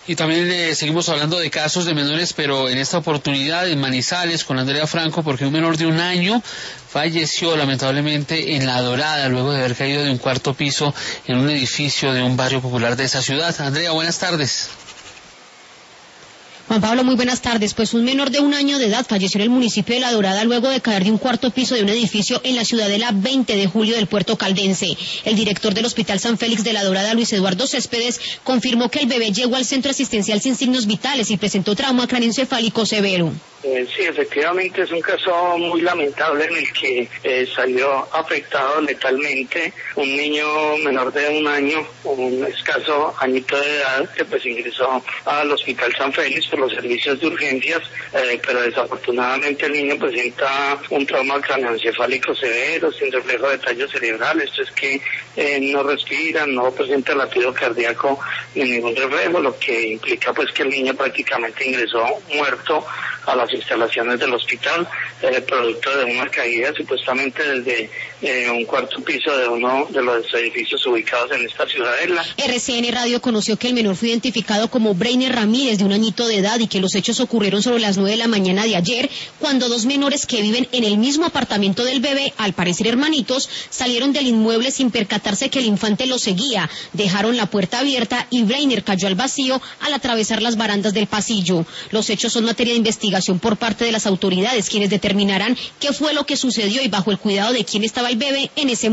Y también seguimos hablando de casos de menores, pero en esta oportunidad en Manizales con Andrea Franco, porque un menor de 1 año falleció lamentablemente en La Dorada luego de haber caído de un 4º piso en un edificio de un barrio popular de esa ciudad. Andrea, buenas tardes. Juan Pablo, muy buenas tardes. Pues un menor de 1 año de edad falleció en el municipio de La Dorada luego de caer de un 4º piso de un edificio en la ciudadela 20 de julio del puerto caldense. El director del Hospital San Félix de La Dorada, Luis Eduardo Céspedes, confirmó que el bebé llegó al centro asistencial sin signos vitales y presentó trauma craneoencefálico severo. Sí, efectivamente es un caso muy lamentable en el que salió afectado letalmente un niño menor de 1 año, un escaso añito de edad, que pues ingresó al Hospital San Félix por los servicios de urgencias, pero desafortunadamente el niño presenta un trauma craneoencefálico severo, sin reflejo de tallo cerebral. Esto es que no respira, no presenta latido cardíaco ni ningún reflejo, lo que implica pues que el niño prácticamente ingresó muerto a las instalaciones del hospital, producto de una caída supuestamente desde un 4º piso de uno de los edificios ubicados en esta ciudadela. RCN Radio conoció que el menor fue identificado como Breiner Ramírez, de 1 añito de edad, y que los hechos ocurrieron sobre las 9 de la mañana de ayer, cuando 2 menores que viven en el mismo apartamento del bebé, al parecer hermanitos, salieron del inmueble sin percatarse que el infante los seguía, dejaron la puerta abierta y Breiner cayó al vacío al atravesar las barandas del pasillo. Los hechos son materia de investigación por parte de las autoridades, quienes determinarán qué fue lo que sucedió y bajo el cuidado de quién estaba el bebé en ese